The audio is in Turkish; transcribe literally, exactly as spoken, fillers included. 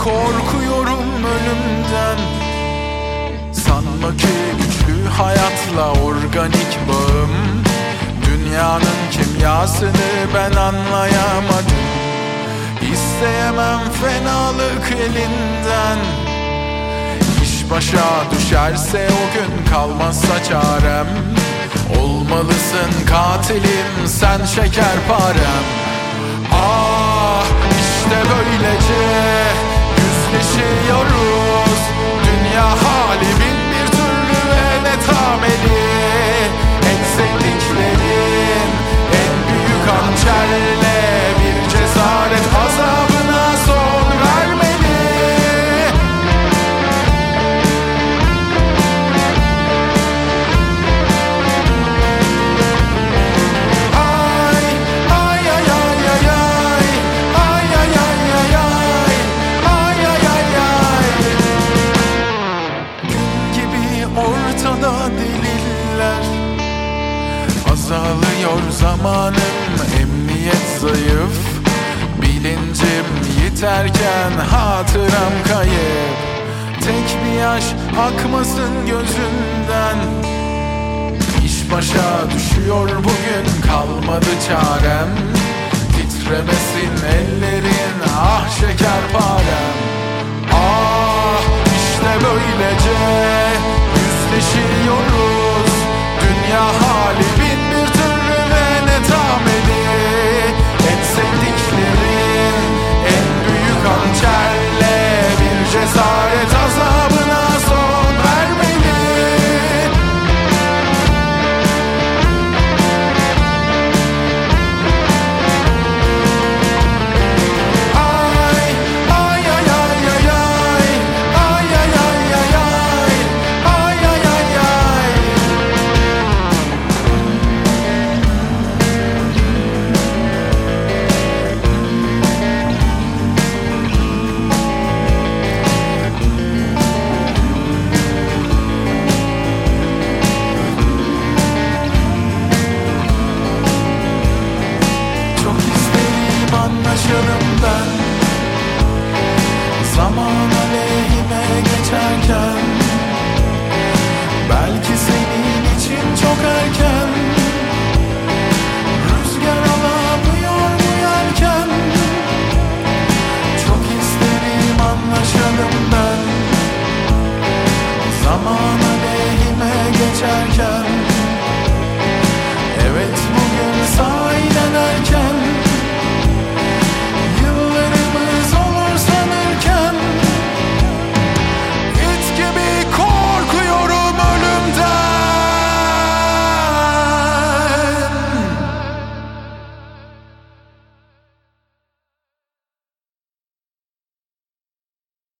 korkuyorum ölümden. Sanma ki güçlü hayatla organik bağım. Dünyanın kimyasını ben anlayamadım. İsteyemem fenalık elinden. İş başa düşerse o gün kalmazsa çarem. Olmalısın katilim sen şekerparem. Ah işte böylece yüzleşiyoruz. Dünya hali bin bir türlü ve netameli. En sevdiklerin en büyük hançerle bir cesaret azabına son vermeli. Ortada deliller azalıyor zamanım, emniyet zayıf. Bilincim yiterken hatıram kayıp. Tek bir yaş akmasın gözümden. İş başa düşüyor bugün kalmadı çarem. Titremesin ellerin